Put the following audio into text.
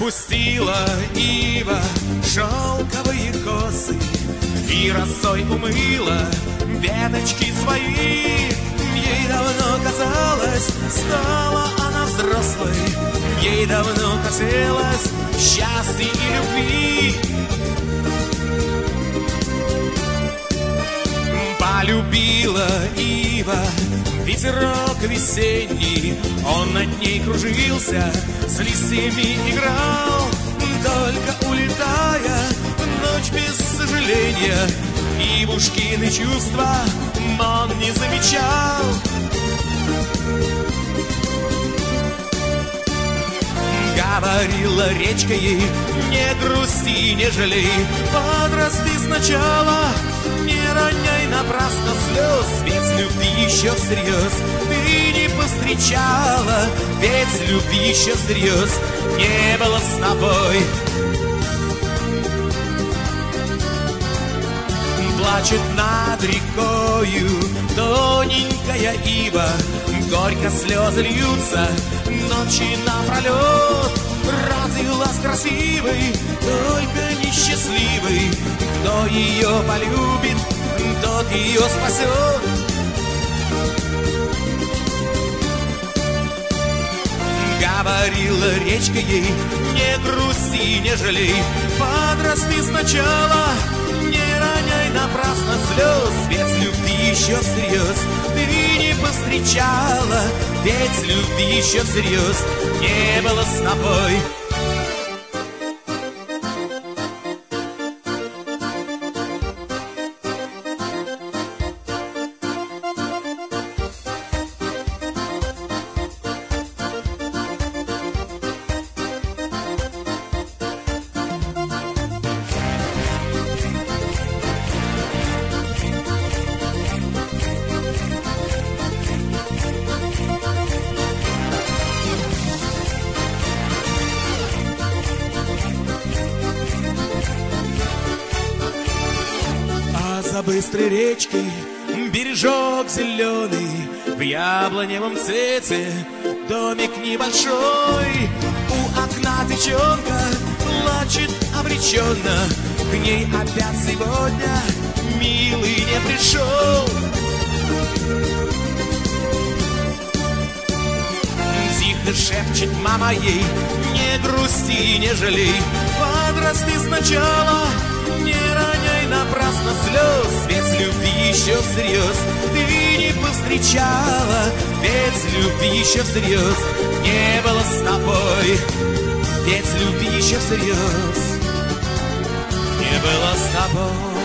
Распустила ива шелковые косы и росой умыла веточки свои. Ей давно казалось, стала она взрослой, ей давно хотелось счастья и любви. Полюбила ива ветерок весенний, он над ней кружился, с листьями играл. Только улетая в ночь без сожаления, ивушкины чувства он не замечал. Говорила речка ей: не грусти, не жалей, подрасти сначала, не роняй напрасно слез, ведь любви еще всерьез ты не повстречала, ведь любви еще всерьез не было с тобой. Плачет над рекою тоненькая ива, горько слезы льются ночи напролет. Родилась красивой, только несчастливой, кто ее полюбит, тот ее спасет. Говорила речка ей: не грусти, не жалей, подрасти сначала, не роняй напрасно слез, ведь любви еще всерьез ты не повстречала, ведь любви еще всерьез не было с тобой. За быстрой речкой бережок зеленый, в яблоневом цвете домик небольшой. У окна печенка плачет обреченно, к ней опять сегодня милый не пришел. Тихо шепчет мама ей: не грусти, не жалей, подрасти сначала, не роняй напрасно слез, ведь любви еще всерьез ты не повстречала, ведь любви еще всерьез не было с тобой, ведь любви еще всерьез не было с тобой.